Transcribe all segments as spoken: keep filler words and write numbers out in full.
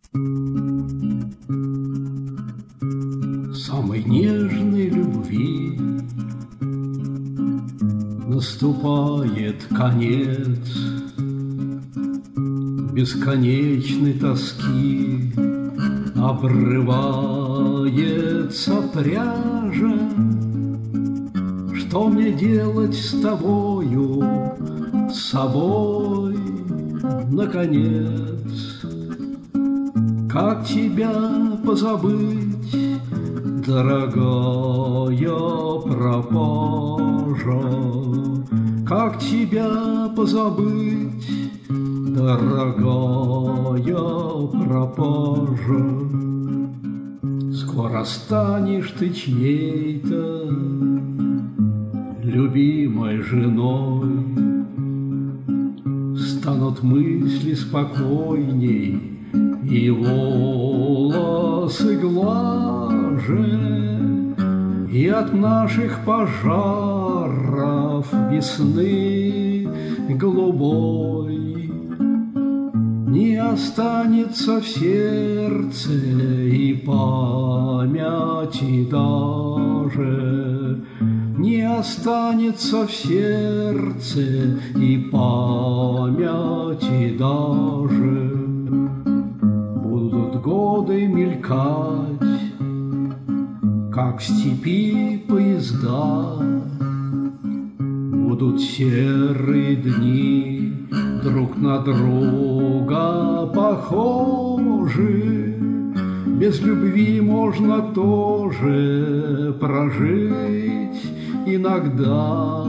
Самой нежной любви наступает конец, бесконечной тоски обрывается пряжа. Что мне делать с тобою, с собой, наконец? Как тебя позабыть, дорогая пропажа? Как тебя позабыть, дорогая пропажа? Скоро станешь ты чьей-то любимой женой, станут мысли спокойней и волосы глаже, и от наших пожаров весны голубой не останется в сердце и памяти даже, не останется в сердце и памяти даже. Будут годы мелькать, как в степи поезда, будут серые дни друг на друга похожи. Без любви можно тоже прожить иногда.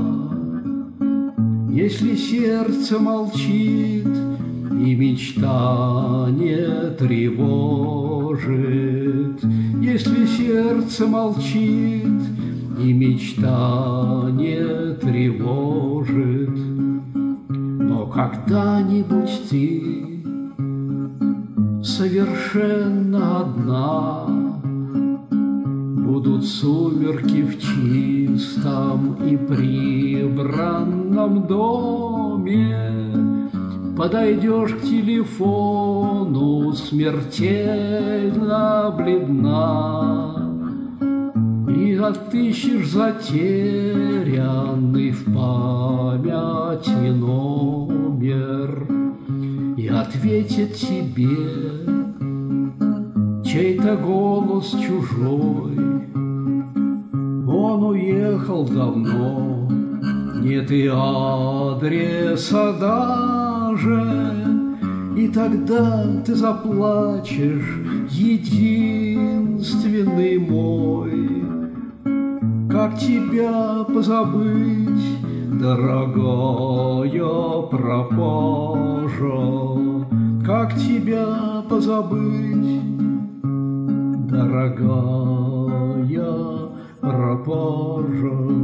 Если сердце молчит и мечта не тревожит, если сердце молчит и мечта не тревожит, но когда-нибудь ты совершенно одна, будут сумерки в чистом и прибранном доме, подойдешь к телефону смертельно бледна и отыщешь затерянный в памяти номер, и ответит тебе чей-то голос чужой: он уехал давно, нет и адреса даже. И тогда ты заплачешь, единственный мой. Как тебя позабыть, дорогая пропажа? Как тебя позабыть, дорогая пропажа?